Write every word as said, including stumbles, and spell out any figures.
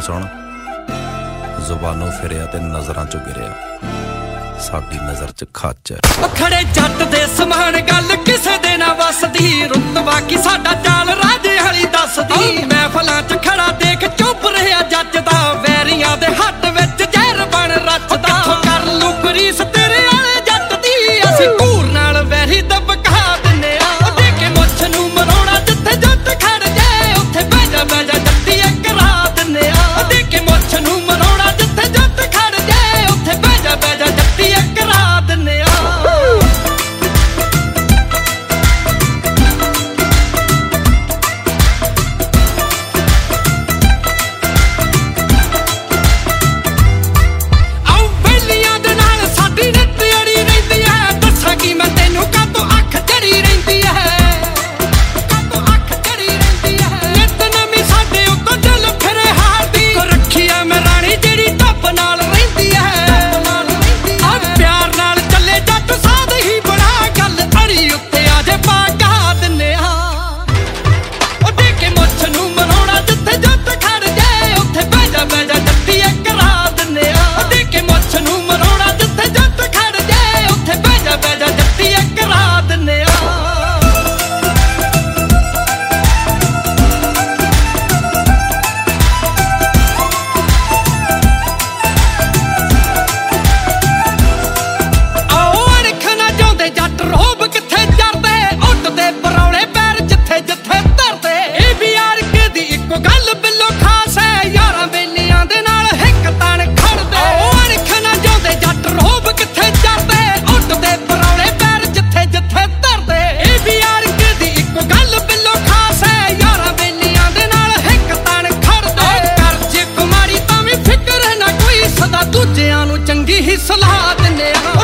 सुन जुबानों फिरिया ते नजरां चों गिरिया साडी नजर च खाचर खड़े जट दे समान गल किसे दे ना वसदी रुतबा की साडा चाल राजे हली दसदी महफलां च खड़ा देख चुप रहा जचदा वैरियां दे हट विच जहर बन रचदा कर लू गरीस तेरे आले जट दी असीं घूर नाल वैरी दबका दिंने आ देखे मुੱਛ ਨੂੰ ਮਰੋਣਾ जिथे जट खड़ जाए उत्थे बह जा बह जा जट्टी करा दिंने आ देखे मुੱਛ ਨੂੰ ਮਰੋਣਾ जिथे जट खड़ जाए उत्थे बह जा बह जा जट्टी करा दिंने आ ਦੂਜਿਆਂ ਨੂੰ ਚੰਗੀ ਹੀ ਸਲਾਹ ਦਿੰਨੇ ਆ